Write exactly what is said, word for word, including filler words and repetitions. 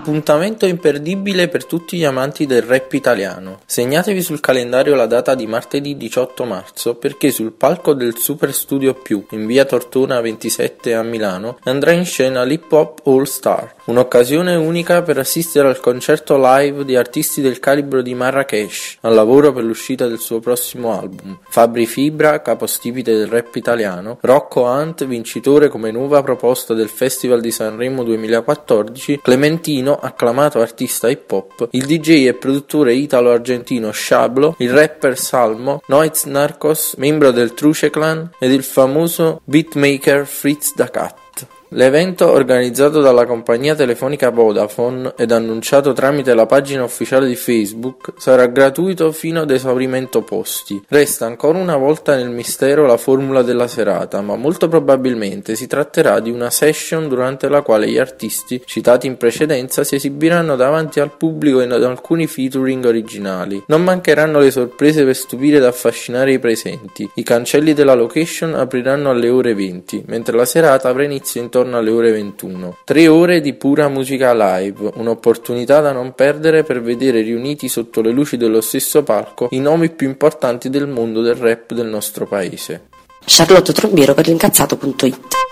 Appuntamento imperdibile per tutti gli amanti del rap italiano. Segnatevi sul calendario la data di martedì diciotto marzo perché sul palco del Super Studio Più in via Tortona ventisette a Milano andrà in scena l'Hip Hop All Star, un'occasione unica per assistere al concerto live di artisti del calibro di Marracash, al lavoro per l'uscita del suo prossimo album. Fabri Fibra, capostipite del rap italiano, Rocco Hunt, vincitore come nuova proposta del Festival di Sanremo duemilaquattordici, Clementino, acclamato artista hip hop, il D J e produttore italo-argentino Shablo, il rapper Salmo, Noiz Narcos, membro del Truce Clan, ed il famoso beatmaker Fritz Da Cat. L'evento, organizzato dalla compagnia telefonica Vodafone ed annunciato tramite la pagina ufficiale di Facebook, sarà gratuito fino ad esaurimento posti. Resta ancora una volta nel mistero la formula della serata, ma molto probabilmente si tratterà di una session durante la quale gli artisti citati in precedenza si esibiranno davanti al pubblico in alcuni featuring originali. Non mancheranno le sorprese per stupire ed affascinare i presenti. I cancelli della location apriranno alle ore venti, mentre la serata avrà inizio intorno alle ore ventuno. Tre ore di pura musica live, un'opportunità da non perdere per vedere riuniti sotto le luci dello stesso palco i nomi più importanti del mondo del rap del nostro paese. Charlotte Trombiero per l'incazzato punto it